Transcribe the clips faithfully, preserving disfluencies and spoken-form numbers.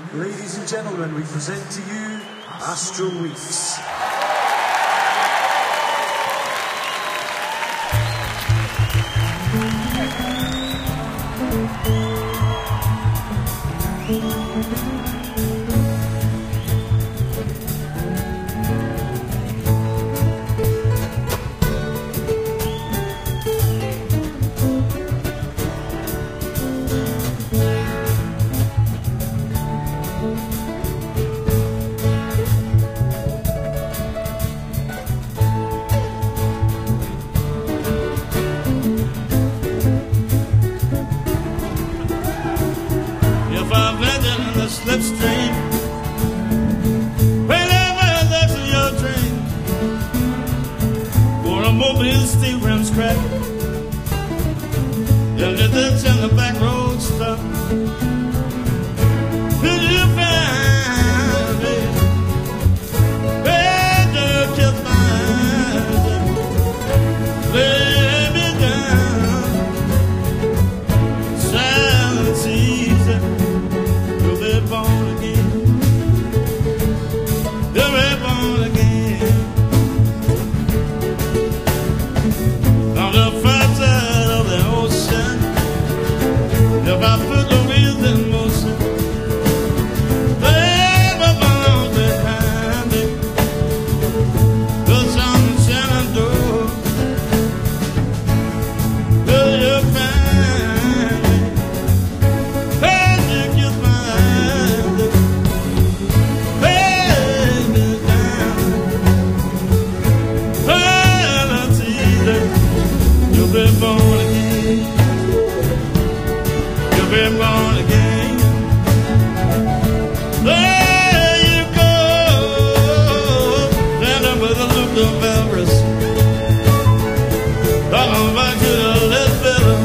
Ladies and gentlemen, we present to you Astral Weeks. Slipstream, whenever there's your train, or a mobile steel rims crack, and the ditch and the back road stop. Could you find me? Where do you kiss my eyes? Lay me down, silence easy. You're born again. You're born again. On the far side of the ocean, if I put the wheels in motion, they will fall behind me. The sun Shenandoah, will you find me? Hey, you kiss my You've been born again. You've been born again. There you go, standing with a loop of Everest, talking back to the little better.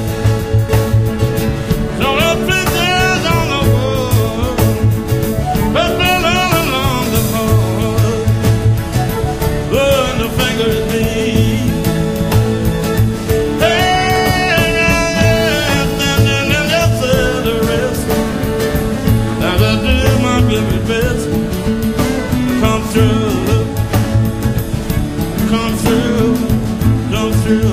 So the pictures on the wall, but been all along the hall, blowing the finger at me. Come through, come through, come through.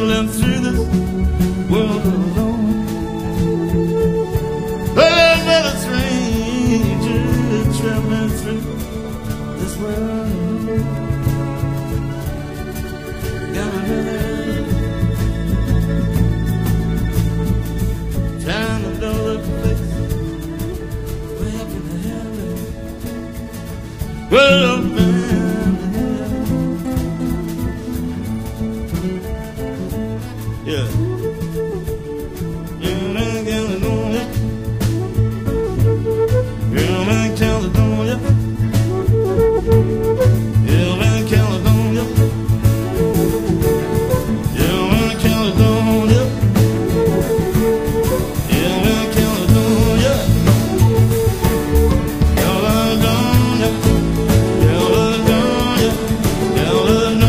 traveling through this world alone. Hey, little stranger, traveling through this world alone. Got a little time to know the place way up in the heaven. Way up in the heaven. Yeah. You ain't gonna know it. You ain't Caledonia. You ain't Caledonia. You ain't Caledonia. You ain't Caledonia. Caledonia. Caledonia. Caledonia.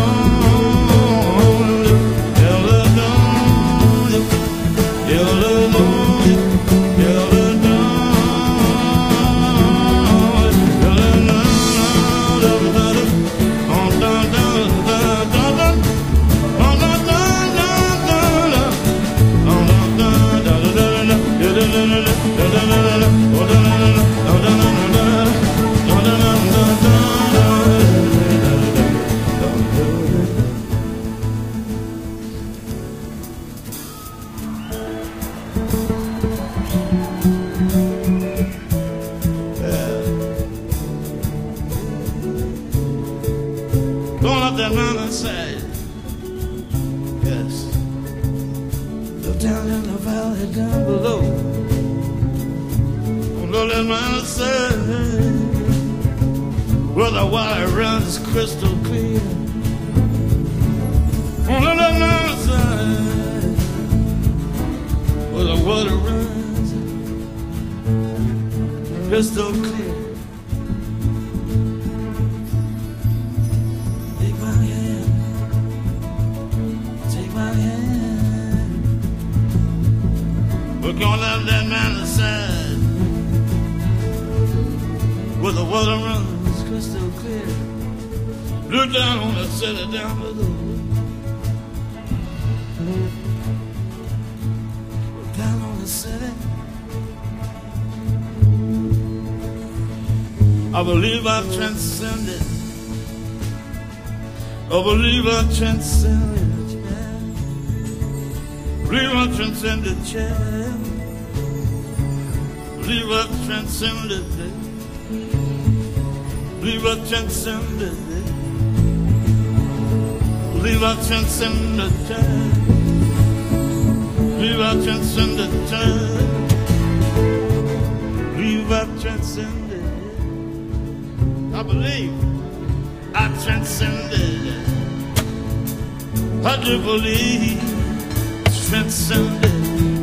Going up that mountainside, yes. Look down in the valley down below. Going up that mountainside, where the water runs crystal clear. Going up that mountainside, where the water runs crystal clear. We're going up that mountainside where the water runs crystal clear. Look down on the city down below. Look down on the city. I believe I've transcended. I believe I've transcended. Believe I've transcended, child. Believe I've transcended it. Believe I've transcended it. Believe I've transcended child. Believe I've transcended child. Believe I've transcended it. I believe I've transcended it. I do believe transcended.